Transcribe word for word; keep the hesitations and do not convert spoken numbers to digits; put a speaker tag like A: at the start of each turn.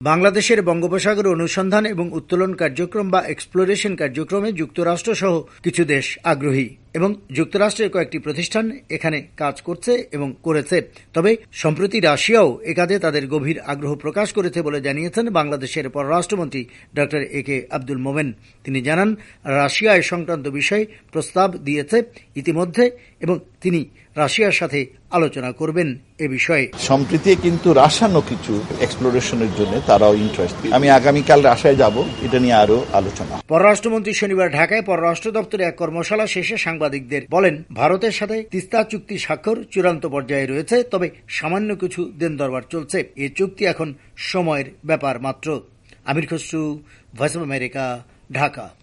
A: বাংলাদেশের বঙ্গোপসাগর অনুসন্ধান এবং উত্তোলন কার্যক্রম বা এক্সপ্লোরেশন কার্যক্রমে যুক্তরাষ্ট্র সহ কিছু দেশ আগ্রহী এবং যুক্তরাষ্ট্রের কয়েকটি প্রতিষ্ঠান এখানে কাজ করছে এবং করেছে। তবে সম্প্রতি রাশিয়াও এ কাজে তাদের গভীর আগ্রহ প্রকাশ করেছে বলে জানিয়েছেন বাংলাদেশের পররাষ্ট্রমন্ত্রী ডক্টর এ কে আব্দুল মোমেন। তিনি জানান, রাশিয়া এ সংক্রান্ত বিষয়ে প্রস্তাব দিয়েছে ইতিমধ্যে এবং তিনি রাশিয়ার সাথে আলোচনা করবেন এ বিষয়ে।
B: সম্প্রতি কিন্তু রাশিয়ানও কিছু এক্সপ্লোরেশনের জন্য তারাও ইন্টারেস্ট। আমি আগামীকাল রাশিয়ায় যাব, এটা নিয়ে আরো আলোচনা।
A: পররাষ্ট্রমন্ত্রী শনিবার ঢাকায় পররাষ্ট্র দপ্তরে এক কর্মশালা শেষে সাংবাদিকদের বলেন, ভারতের সাথে তিস্তা চুক্তি স্বাক্ষর চূড়ান্ত পর্যায়ে রয়েছে, তবে সামান্য কিছু দেন দরবার চলছে। এই চুক্তি এখন সময়ের ব্যাপার মাত্র। Amir Khasru, voice of America, Dhaka.